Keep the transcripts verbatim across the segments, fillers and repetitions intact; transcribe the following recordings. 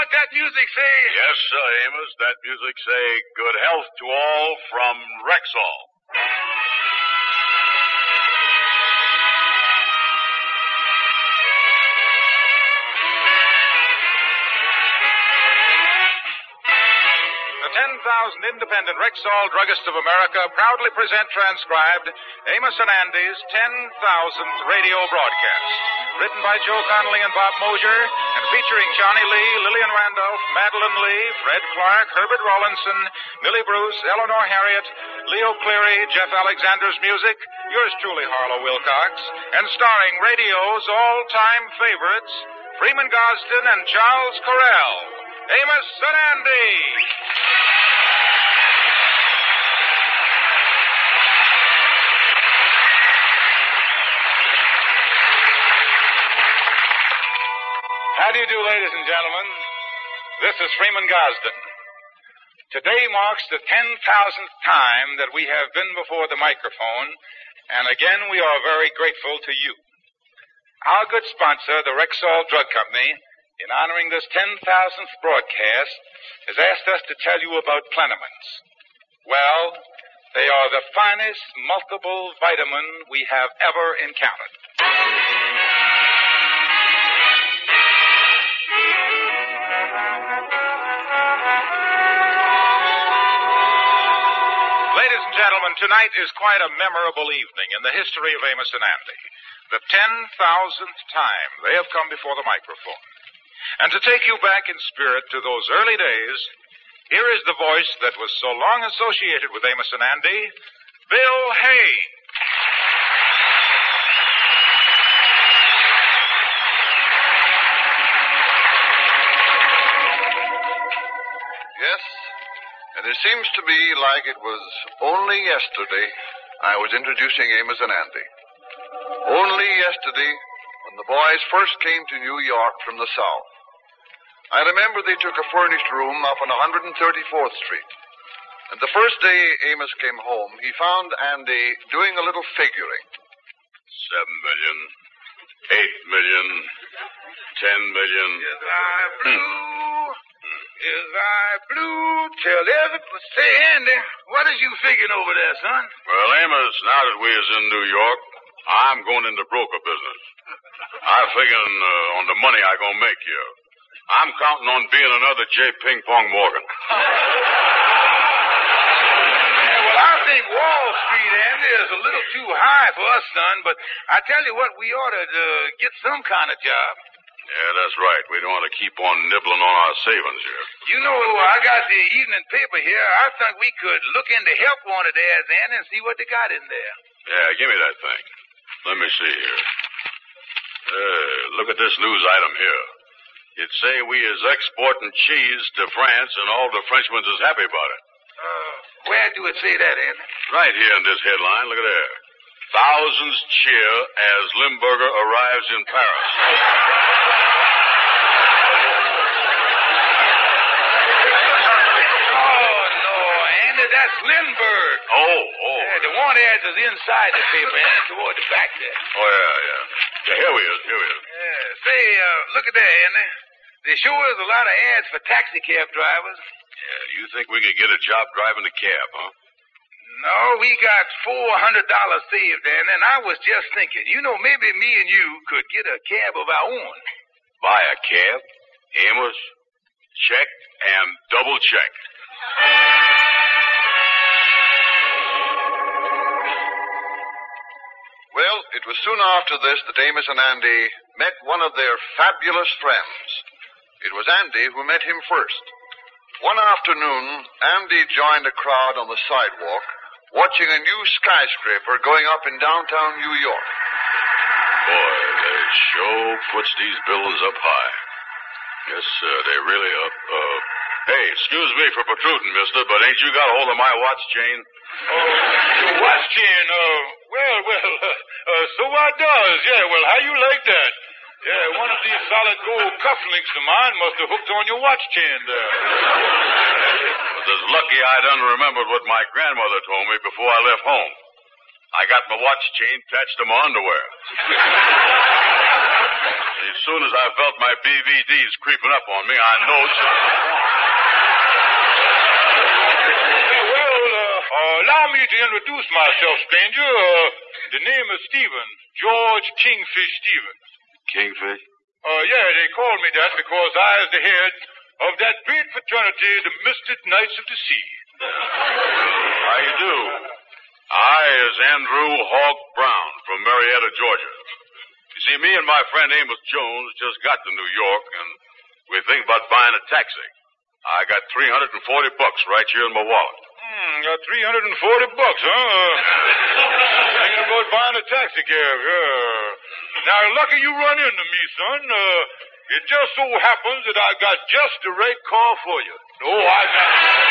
what that music say? Yes, sir, Amos. That music say, good health to all from Rexall. The ten thousand independent Rexall Druggists of America proudly present transcribed Amos and Andy's ten thousandth radio broadcast. Written by Joe Connolly and Bob Mosier, and featuring Johnny Lee, Lillian Randolph, Madeline Lee, Fred Clark, Herbert Rawlinson, Millie Bruce, Eleanor Harriet, Leo Cleary, Jeff Alexander's music, yours truly, Harlow Wilcox, and starring radio's all-time favorites, Freeman Gosden and Charles Correll. Amos and Andy. How do you do, ladies and gentlemen? This is Freeman Gosden. Today marks the ten thousandth time that we have been before the microphone, and again we are very grateful to you. Our good sponsor, the Rexall Drug Company, in honoring this ten thousandth broadcast, has asked us to tell you about Plenamins. Well, they are the finest multiple vitamin we have ever encountered. Ladies and gentlemen, tonight is quite a memorable evening in the history of Amos and Andy. The ten thousandth time they have come before the microphone. And to take you back in spirit to those early days, here is the voice that was so long associated with Amos and Andy, Bill Hay. Yes, and it seems to me like it was only yesterday I was introducing Amos and Andy. Only yesterday when the boys first came to New York from the South. I remember they took a furnished room up on one thirty-fourth Street. And the first day Amos came home, he found Andy doing a little figuring. Seven million, eight million, ten million. Yes, I blue. Yes, I blue. Tell everybody. Say, Andy, what is you figuring over there, son? Well, Amos, now that we is in New York, I'm going into broker business. I'm figuring uh, on the money I gonna make here. I'm counting on being another J. Ping Pong Morgan. Yeah, well, I think Wall Street, Andy, is a little too high for us, son, but I tell you what, we ought to uh, get some kind of job. Yeah, that's right. We don't want to keep on nibbling on our savings here. You know, I got the evening paper here. I think we could look into help wanted ads, Andy, and see what they got in there. Yeah, give me that thing. Let me see here. Uh, look at this news item here. It'd say we is exporting cheese to France, and all the Frenchmen is happy about it. Uh, where do it say that, Andy? Right here in this headline. Look at there. Thousands cheer as Limburger arrives in Paris. Oh, no, Andy, that's Lindbergh. Oh, oh. Yeah, the want ads is inside the paper, Andy, toward the back there. Oh, yeah, yeah. Yeah, here we is, here we is. Yeah, say, uh, look at that, Andy. They sure is a lot of ads for taxi cab drivers. Yeah, you think we could get a job driving a cab, huh? No, we got four hundred dollars saved, Andy, and I was just thinking, you know, maybe me and you could get a cab of our own. Buy a cab, Amos, check, and double check. Well, it was soon after this that Amos and Andy met one of their fabulous friends. It was Andy who met him first. One afternoon, Andy joined a crowd on the sidewalk, watching a new skyscraper going up in downtown New York. Boy, they sure puts these buildings up high. Yes, sir, they really up. Uh, hey, excuse me for protruding, mister, but ain't you got hold of my watch chain? Oh, your watch chain, uh, well, well, uh, uh, so I does. Yeah, well, how you like that? Yeah, one of these solid gold cufflinks of mine must have hooked on your watch chain there. But it's lucky I done remembered what my grandmother told me before I left home. I got my watch chain attached to my underwear. As soon as I felt my B V Ds creeping up on me, I know something was wrong. Well, uh, allow me to introduce myself, stranger. Uh, the name is Stevens, George Kingfish Stevens. Kingfish? Uh, yeah, they call me that because I is the head of that great fraternity, the Mystic Knights of the Sea. How you do? I is Andrew Hawk Brown from Marietta, Georgia. You see, me and my friend Amos Jones just got to New York, and we think about buying a taxi. I got three hundred forty bucks right here in my wallet. Hmm, got three hundred forty bucks, huh? Thinking about buying a taxi cab, yeah. Now, lucky you run into me, son. Uh, it just so happens that I got just the right car for you. No, I got...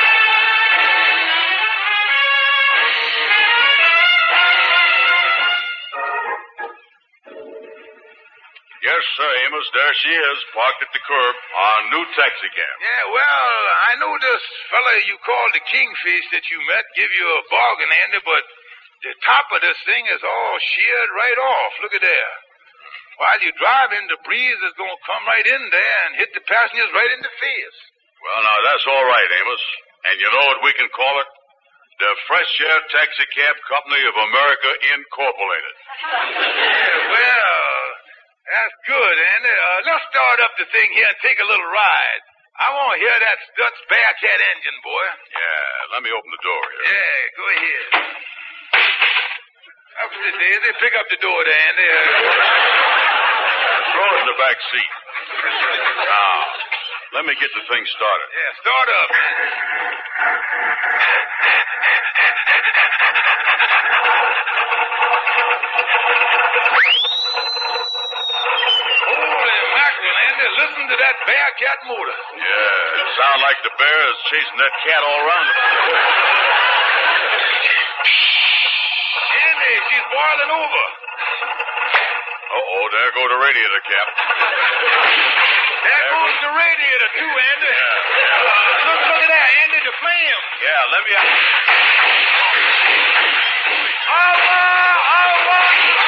Yes, sir, Amos. There she is, parked at the curb, our new taxi cab. Yeah, well, I know this fella you call the Kingfish that you met give you a bargain, Andy, but the top of this thing is all sheared right off. Look at there. While you drive in, the breeze is going to come right in there and hit the passengers right in the face. Well, now, that's all right, Amos. And you know what we can call it? The Fresh Air Taxi Cab Company of America, Incorporated. Yeah, well, that's good, Andy. Uh, let's start up the thing here and take a little ride. I want to hear that Stutz Bearcat engine, boy. Yeah, let me open the door here. Yeah, go ahead. Up to the daisy. Pick up the door there, Andy. Uh, Throw it in the back seat. Now, let me get the thing started. Yeah, start up. Holy mackerel, Andy. Listen to that Bearcat motor. Yeah, it sounds like the bear is chasing that cat all around the place. Andy, she's boiling over. Uh-oh, there go the radiator cap. There goes the radiator, too, Andy. Yeah, yeah. Uh, look, look at that, Andy, the flame. Yeah, let me... Allah! Allah!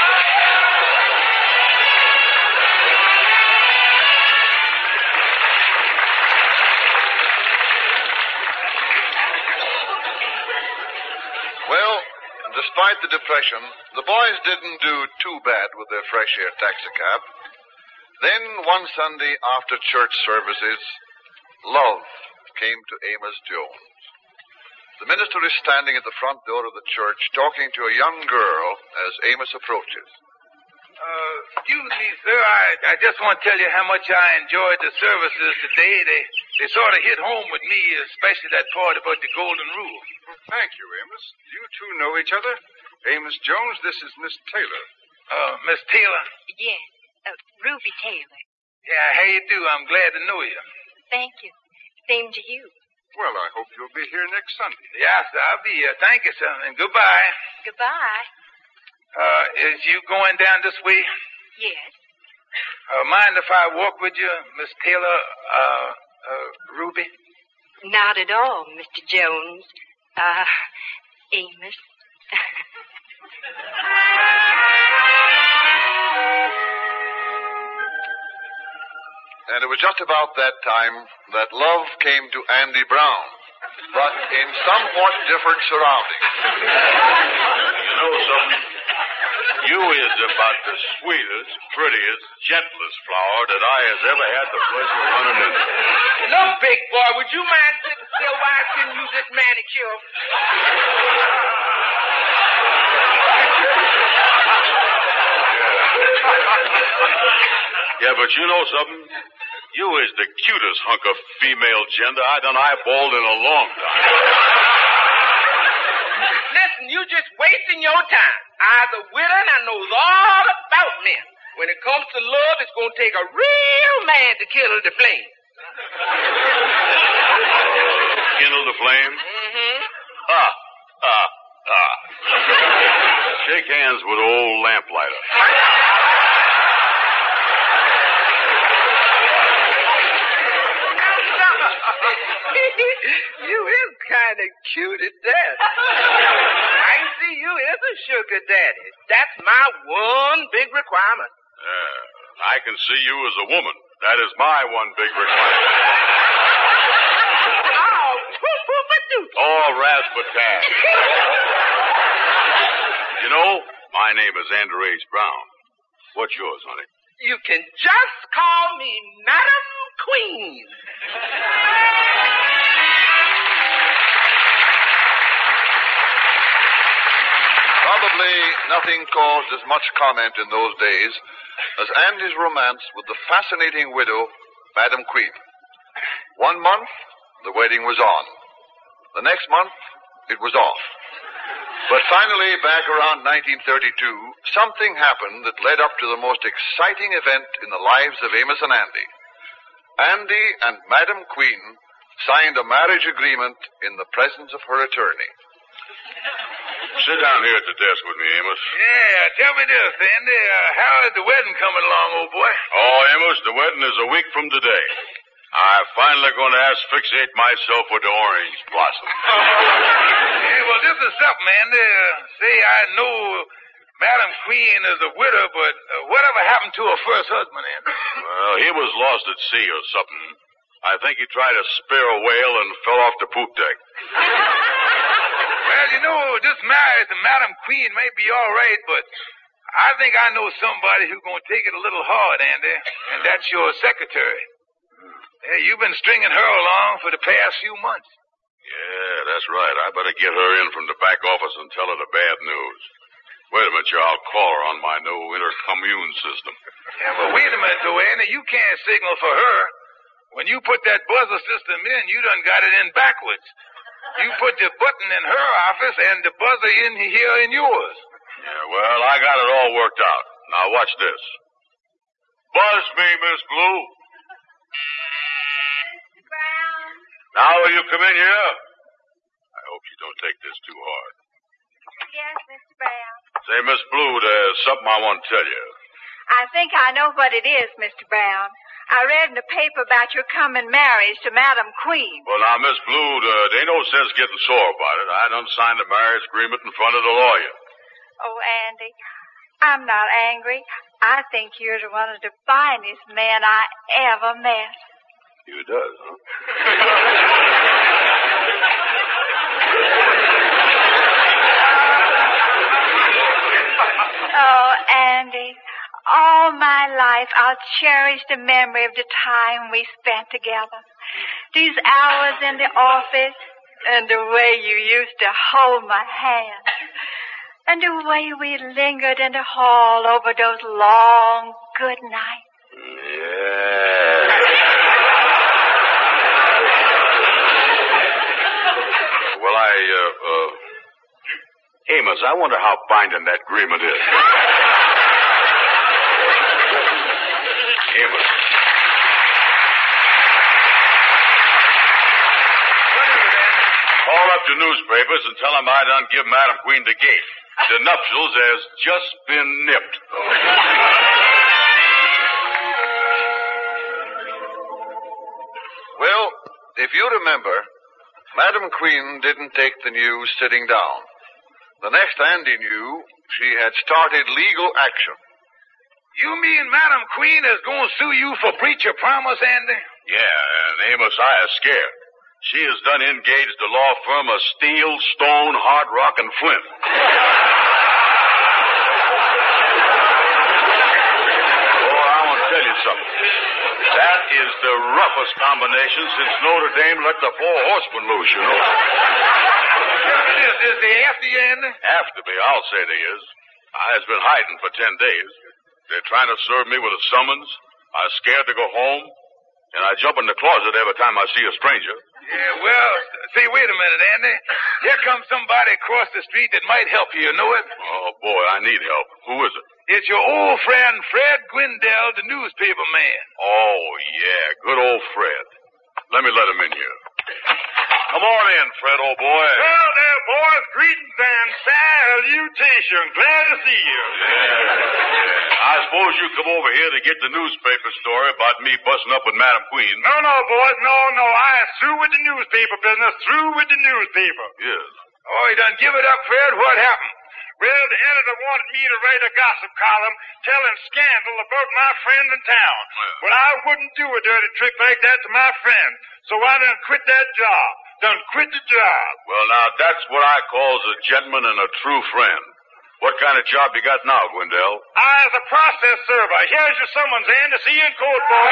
Well, despite the depression, the boys didn't do too bad with their fresh air taxicab. Then, one Sunday after church services, love came to Amos Jones. The minister is standing at the front door of the church talking to a young girl as Amos approaches. Uh, excuse me, sir. I, I just want to tell you how much I enjoyed the services today. They they sort of hit home with me, especially that part about the golden rule. Well, thank you, Amos. You two know each other. Amos Jones, this is Miss Taylor. Uh, Miss Taylor? Yes, uh, Ruby Taylor. Yeah, how you do? I'm glad to know you. Thank you. Same to you. Well, I hope you'll be here next Sunday. Yes, I'll be here. Thank you, sir, and goodbye. Goodbye. Uh, is you going down this way? Yes. Uh, mind if I walk with you, Miss Taylor, uh, uh, Ruby? Not at all, Mister Jones. Uh, Amos. And it was just about that time that love came to Andy Brown, but in somewhat different surroundings. You know something? You is about the sweetest, prettiest, gentlest flower that I has ever had the pleasure of running into. Look, big boy, would you mind sitting still while I can use this manicure? Yeah, but you know something? You is the cutest hunk of female gender I done eyeballed in a long time. Listen, you just wasting your time. I's a widow and I knows all about men. When it comes to love, it's going to take a real man to kindle the flame. Kindle the flame? Mm-hmm. Ha, ha, ha. Shake hands with old lamplighter. You is kind of cute at that. I see you is a sugar daddy. That's my one big requirement. Yeah. I can see you as a woman. That is my one big requirement. Oh, poo-poo-ba-doo. Oh, rasputin. You know, my name is Andrew H. Brown. What's yours, honey? You can just call me Madam Queen. Probably nothing caused as much comment in those days as Andy's romance with the fascinating widow, Madam Queen. One month, the wedding was on. The next month, it was off. But finally, back around nineteen thirty-two, something happened that led up to the most exciting event in the lives of Amos and Andy. Andy and Madam Queen signed a marriage agreement in the presence of her attorney. Sit down here at the desk with me, Amos. Yeah, tell me this, Andy. Uh, how is the wedding coming along, old boy? Oh, Amos, the wedding is a week from today. I'm finally going to asphyxiate myself with the orange blossom. Yeah, well, this is something, Andy. Uh, say, I know Madam Queen is a widow, but uh, whatever happened to her first husband, Andy? Well, he was lost at sea or something. I think he tried to spear a whale and fell off the poop deck. Well, you know, this marriage to Madam Queen may be all right, but I think I know somebody who's going to take it a little hard, Andy, and that's your secretary. Yeah, you've been stringing her along for the past few months. Yeah, that's right. I better get her in from the back office and tell her the bad news. Wait a minute, I'll call her on my new intercommune system. Yeah, well, wait a minute, though, Andy. You can't signal for her. When you put that buzzer system in, you done got it in backwards. You put the button in her office and the buzzer in here in yours. Yeah, well, I got it all worked out. Now watch this. Buzz me, Miss Blue. Brown. Now will you come in here? I hope you don't take this too hard. Yes, Mister Brown. Say, Miss Blue, there's something I want to tell you. I think I know what it is, Mister Brown. I read in the paper about your coming marriage to Madam Queen. Well, now, Miss Blue, uh, there ain't no sense getting sore about it. I done signed the marriage agreement in front of the lawyer. Oh, Andy, I'm not angry. I think you're one of the finest men I ever met. You does, huh? Oh, Andy, all my life I'll cherish the memory of the time we spent together. These hours in the office and the way you used to hold my hand. And the way we lingered in the hall over those long good nights. Yeah. Well, I, uh, uh, Amos, I wonder how binding that agreement is. Amos. What is it, Andy? Call up the newspapers and tell them I done give Madam Queen the gate. The nuptials has just been nipped. Well, if you remember, Madam Queen didn't take the news sitting down. The next Andy knew, she had started legal action. You mean Madam Queen is going to sue you for breach of promise, Andy? Yeah, and Amos, I is scared. She has done engaged the law firm of Steel, Stone, Hard Rock, and Flint. Oh, I want to tell you something. That is the roughest combination since Notre Dame let the four horsemen loose, you know. Is, is they after you, Andy? After me, I'll say they is. I has been hiding for ten days. They're trying to serve me with a summons. I'm scared to go home. And I jump in the closet every time I see a stranger. Yeah, well, see, wait a minute, Andy. Here comes somebody across the street that might help you, you know it? Oh, boy, I need help. Who is it? It's your old friend, Fred Gwindell, the newspaper man. Oh, yeah, good old Fred. Let me let him in here. Come on in, Fred, old boy. Well, there, boys, greetings and salutations. Glad to see you. Yeah. I suppose you come over here to get the newspaper story about me busting up with Madam Queen. No, no, boys, no, no. I am through with the newspaper business, through with the newspaper. Yes. Oh, he done give it up, Fred. What happened? Well, the editor wanted me to write a gossip column telling scandal about my friend in town. But I wouldn't do a dirty trick like that to my friend. So I done quit that job. Done quit the job. Well, now, that's what I calls a gentleman and a true friend. What kind of job you got now, Gwendell? I is a process server. Here's your summons, Ann, to see you in court, boy.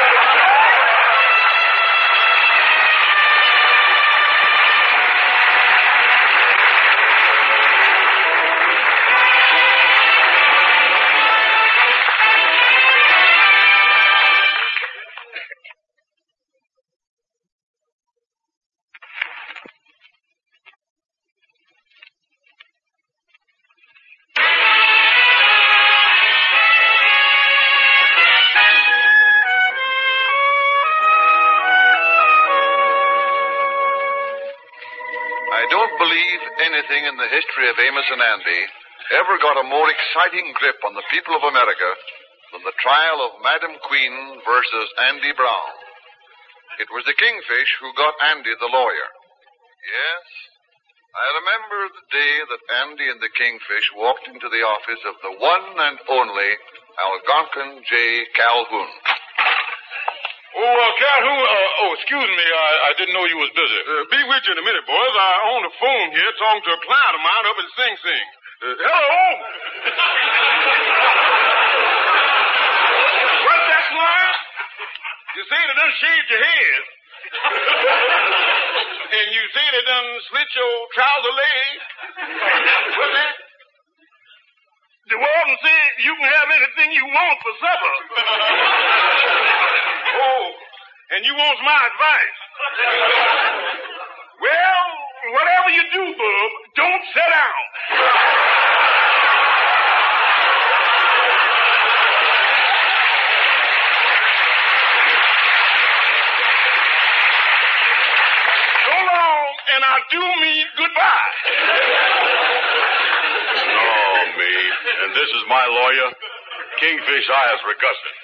I don't believe anything in the history of Amos and Andy ever got a more exciting grip on the people of America than the trial of Madam Queen versus Andy Brown. It was the Kingfish who got Andy the lawyer. Yes, I remember the day that Andy and the Kingfish walked into the office of the one and only Algonquin J. Calhoun. Oh, uh, Calhoun, uh, oh, excuse me, I, I didn't know you was busy. Uh, be with you in a minute, boys. I'm on the phone here talking to a client of mine up in Sing Sing. Uh, hello? What's that, Slime? You say they done shaved your head. And you say they done slit your trouser leg. What's that? The warden said you can have anything you want for supper. Oh, and you want my advice? Well, whatever you do, bub, don't sit down. So long, and I do mean goodbye. Oh, me. And this is my lawyer, Kingfish Eyes Reguston.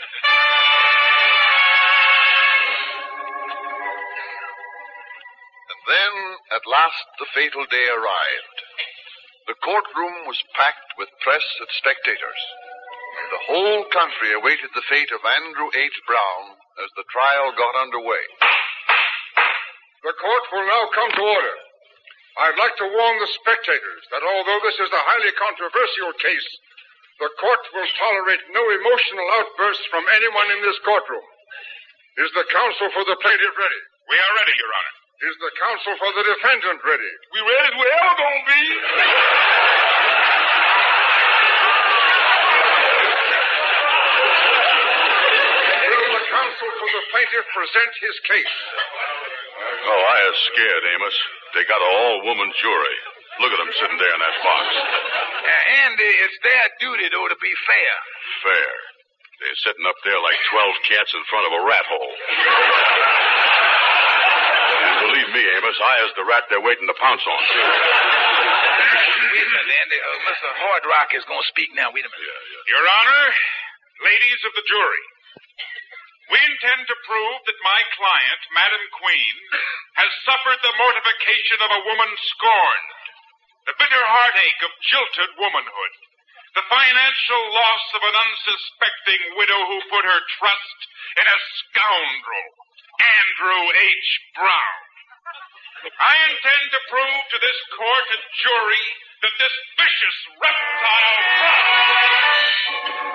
Then, at last, the fatal day arrived. The courtroom was packed with press and spectators. The whole country awaited the fate of Andrew H. Brown as the trial got underway. The court will now come to order. I'd like to warn the spectators that although this is a highly controversial case, the court will tolerate no emotional outbursts from anyone in this courtroom. Is the counsel for the plaintiff ready? We are ready, Your Honor. Is the counsel for the defendant ready? We ready as we ever gonna be. Will the counsel for the plaintiff present his case? Oh, I is scared, Amos. They got an all-woman jury. Look at them sitting there in that box. Uh, Andy, it's their duty, though, to be fair. Fair. They're sitting up there like twelve cats in front of a rat hole. And believe me, Amos, I is the rat they're waiting to pounce on. Wait a minute, Andy. Uh, Mister Hardrock is going to speak now. Wait a minute. Yeah, yeah. Your Honor, ladies of the jury, we intend to prove that my client, Madam Queen, has suffered the mortification of a woman scorned, the bitter heartache of jilted womanhood, the financial loss of an unsuspecting widow who put her trust in a scoundrel, Andrew H. Brown. I intend to prove to this court and jury that this vicious reptile Brown...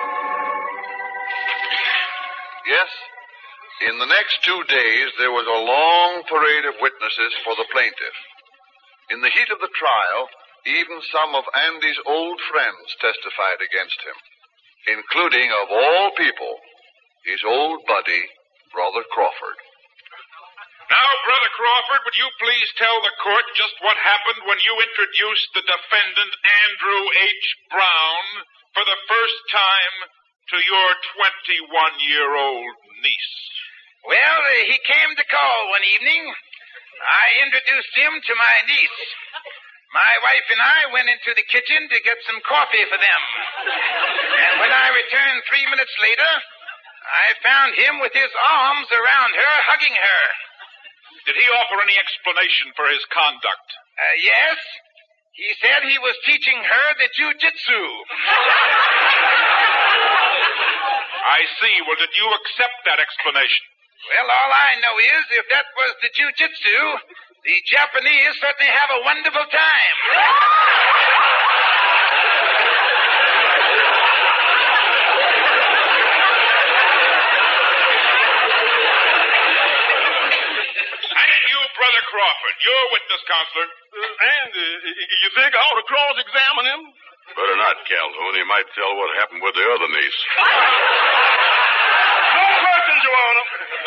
Yes, in the next two days, there was a long parade of witnesses for the plaintiff. In the heat of the trial, even some of Andy's old friends testified against him, including, of all people, his old buddy, Brother Crawford. Now, Brother Crawford, would you please tell the court just what happened when you introduced the defendant, Andrew H. Brown, for the first time to your twenty-one-year-old niece? Well, uh, he came to call one evening. I introduced him to my niece. My wife and I went into the kitchen to get some coffee for them. And when I returned three minutes later, I found him with his arms around her, hugging her. Did he offer any explanation for his conduct? Uh, yes. He said he was teaching her the jujitsu. I see. Well, did you accept that explanation? Well, all I know is if that was the jujitsu, the Japanese certainly have a wonderful time. And you, Brother Crawford, your witness, counselor. Uh, and uh, you think I ought to cross-examine him? Better not, Calhoun. He might tell what happened with the other niece. No questions, Your Honor.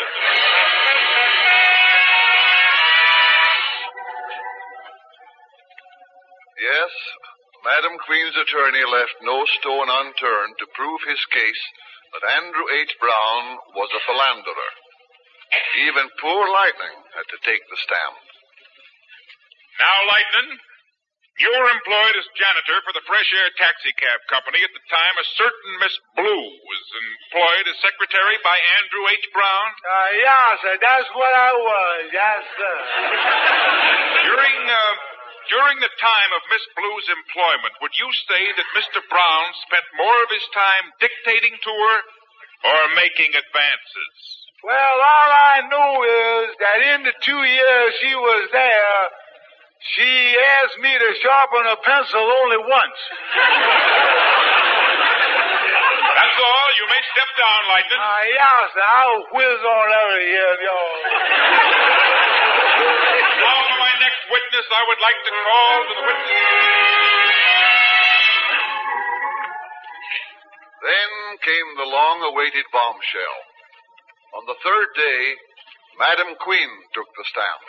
Yes, Madam Queen's attorney left no stone unturned to prove his case that Andrew H. Brown was a philanderer. Even poor Lightning had to take the stand. Now, Lightning, you were employed as janitor for the Fresh Air Taxi Cab Company at the time a certain Miss Blue was employed as secretary by Andrew H. Brown. Uh, yeah, sir, that's what I was. Yes, sir. During, uh, during the time of Miss Blue's employment, would you say that Mister Brown spent more of his time dictating to her or making advances? Well, all I know is that in the two years she was there, she asked me to sharpen a pencil only once. That's all. You may step down, Lightning. Uh, yeah, sir. I'll whiz on out of here, y'all. Now, for my next witness, I would like to call to the witness. Then came the long-awaited bombshell. On the third day, Madam Queen took the stand.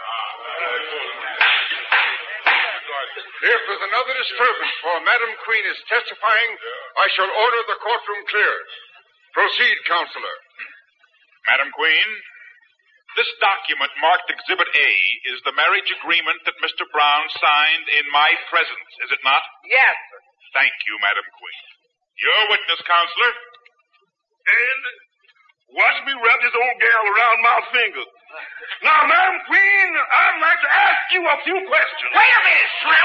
If there's another disturbance while Madam Queen is testifying, I shall order the courtroom cleared. Proceed, Counselor. Madam Queen, this document marked Exhibit A is the marriage agreement that Mister Brown signed in my presence, is it not? Yes, sir. Thank you, Madam Queen. Your witness, Counselor. And watch me wrap this old gal around my finger. Now, Madam Queen, I'd like to ask you a few questions. Wait a minute, Shrimp.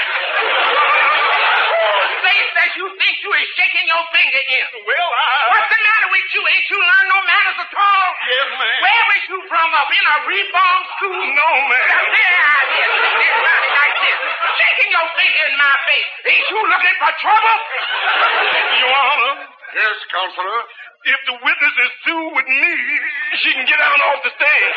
Whose face that you think you is shaking your finger in? Well, I... What's the matter with you? Ain't you learned no manners at all? Yes, ma'am. Where was you from up? In a reform school? No, ma'am. Now, there I is. It's running like this. Shaking your finger in my face. Ain't you looking for trouble? Your Honor, Yes, Counselor. if the witness is through with me, she can get out off the stand.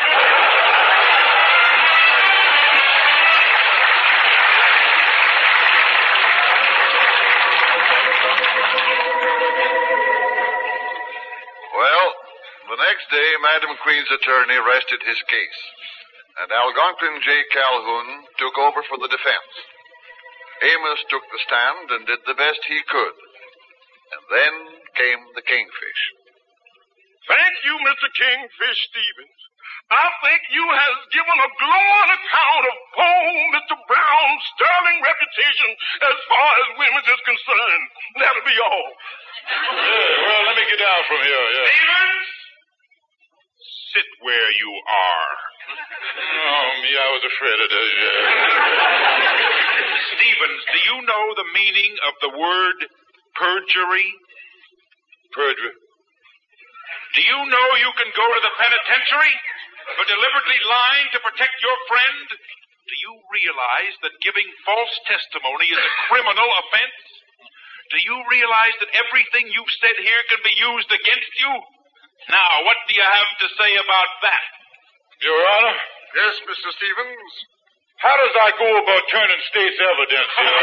Well, the next day, Madam Queen's attorney rested his case, and Algonquin J. Calhoun took over for the defense. Amos took the stand and did the best he could. And then came the Kingfish. Thank you, Mister Kingfish Stevens. I think you has given a glowing account of poor Mister Brown's sterling reputation as far as women is concerned. That'll be all. Yeah, well, let me get down from here, yeah. Stevens, sit where you are. Oh, me, I was afraid of this, yeah. Stevens, do you know the meaning of the word perjury? Perjury. Do you know you can go to the penitentiary for deliberately lying to protect your friend? Do you realize that giving false testimony is a criminal offense? Do you realize that everything you've said here can be used against you? Now, what do you have to say about that? Your Honor? Yes, Mister Stevens. How does I go about turning state's evidence here?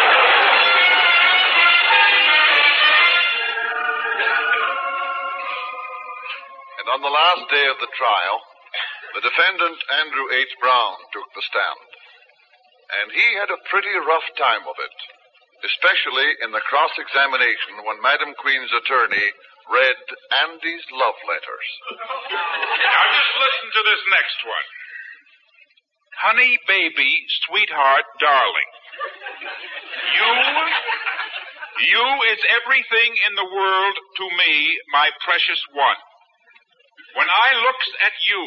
And on the last day of the trial, the defendant, Andrew H. Brown, took the stand. And he had a pretty rough time of it, especially in the cross-examination when Madam Queen's attorney read Andy's love letters. Now, just listen to this next one. Honey, baby, sweetheart, darling. You, you is everything in the world to me, my precious one. When I looks at you,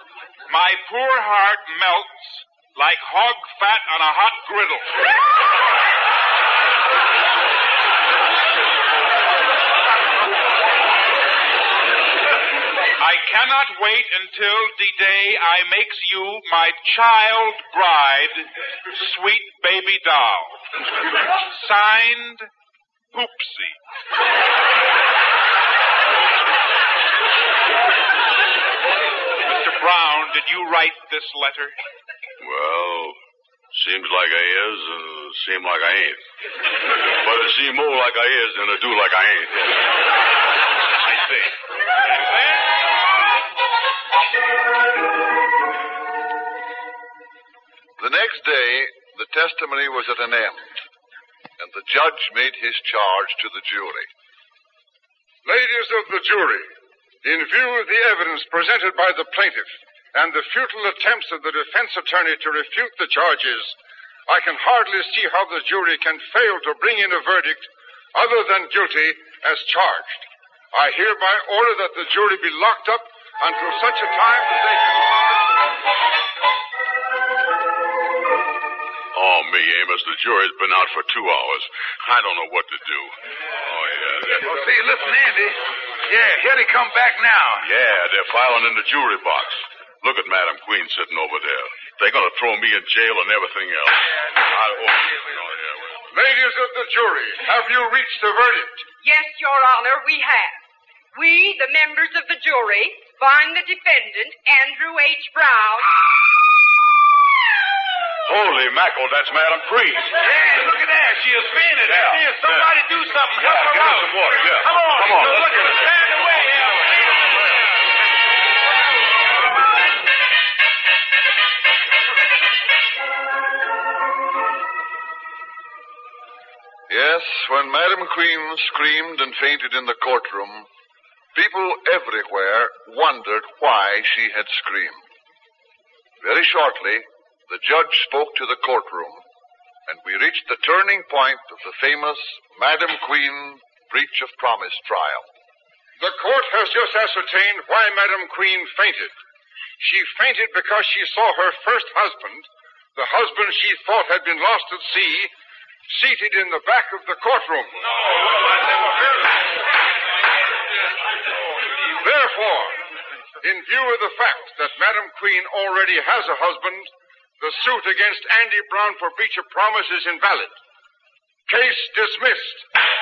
my poor heart melts like hog fat on a hot griddle. cannot wait until the day I makes you my child bride, sweet baby doll. Signed, Poopsie. Mister Brown, did you write this letter? Well, seems like I is, and uh, seem like I ain't. But it seem more like I is than it do like I ain't. I see. The next day, the testimony was at an end, and the judge made his charge to the jury. Ladies of the jury, in view of the evidence presented by the plaintiff and the futile attempts of the defense attorney to refute the charges, I can hardly see how the jury can fail to bring in a verdict other than guilty as charged. I hereby order that the jury be locked up until such a time as they can... Oh, me, Amos, the jury's been out for two hours. I don't know what to do. Oh, yeah. That... Oh, see, listen, Andy. Yeah, here they come back now. Yeah, they're filing in the jury box. Look at Madam Queen sitting over there. They're going to throw me in jail and everything else. I hope. Oh, yeah, well. Ladies of the jury, have you reached a verdict? Yes, Your Honor, we have. We, the members of the jury, find the defendant, Andrew H. Brown. Holy mackerel, that's Madam Queen. Yeah, look at that. She is fainted. Yeah. Here, somebody Yeah. do something. Yeah, Help her get her out. some water. Yeah. Come on. Come on. Look at her. Stand away. Yes, when Madam Queen screamed and fainted in the courtroom, people everywhere wondered why she had screamed. Very shortly, the judge spoke to the courtroom, and we reached the turning point of the famous Madam Queen breach of promise trial. The court has just ascertained why Madam Queen fainted. She fainted because she saw her first husband, the husband she thought had been lost at sea, seated in the back of the courtroom. Therefore, in view of the fact that Madam Queen already has a husband, the suit against Andy Brown for breach of promise is invalid. Case dismissed.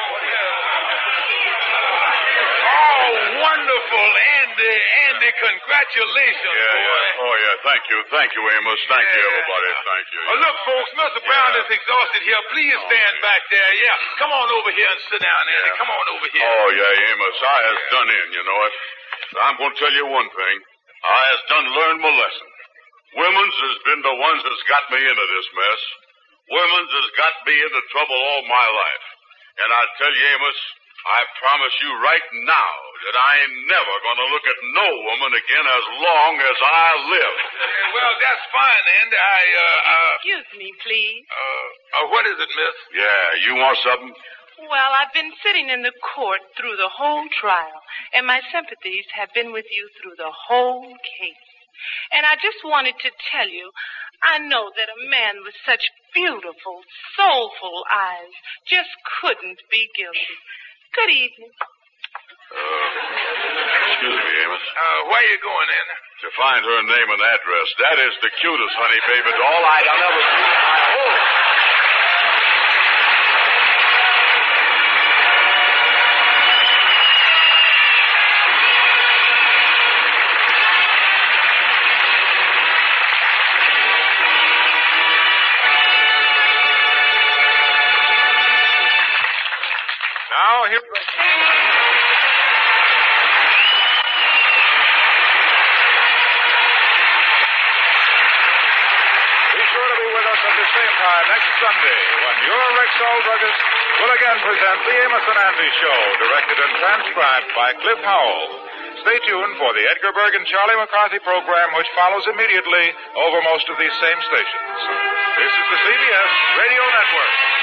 Oh, wonderful, Andy. Andy, congratulations, Yeah, boy. yeah. Oh, yeah. Thank you. Thank you, Amos. Thank you, Yeah. everybody. Thank you. Oh, look, folks, Mister Brown Yeah. is exhausted here. Please Oh, stand yeah. back there. Yeah, come on over here and sit down, Andy. Yeah. Come on over here. Oh, yeah, Amos. I has done in, you know it. I'm going to tell you one thing. I has done learned my lesson. Women's has been the ones that's got me into this mess. Women's has got me into trouble all my life. And I tell you, Amos, I promise you right now that I ain't never going to look at no woman again as long as I live. Yeah, well, that's fine, Andy. I, uh, uh, Excuse me, please. uh, uh, what is it, miss? Yeah, you want something? Well, I've been sitting in the court through the whole trial, and my sympathies have been with you through the whole case. And I just wanted to tell you, I know that a man with such beautiful, soulful eyes just couldn't be guilty. Good evening. Uh, excuse me, Amos. Uh, where you going, Andy? To find her name and address. That is the cutest honey baby doll I'd ever seen in my whole... Now, here... Be sure to be with us at the same time next Sunday when your Rexall druggist will again present the Amos and Andy Show, directed and transcribed by Cliff Howell. Stay tuned for the Edgar Berg and Charlie McCarthy program, which follows immediately over most of these same stations. This is the C B S Radio Network.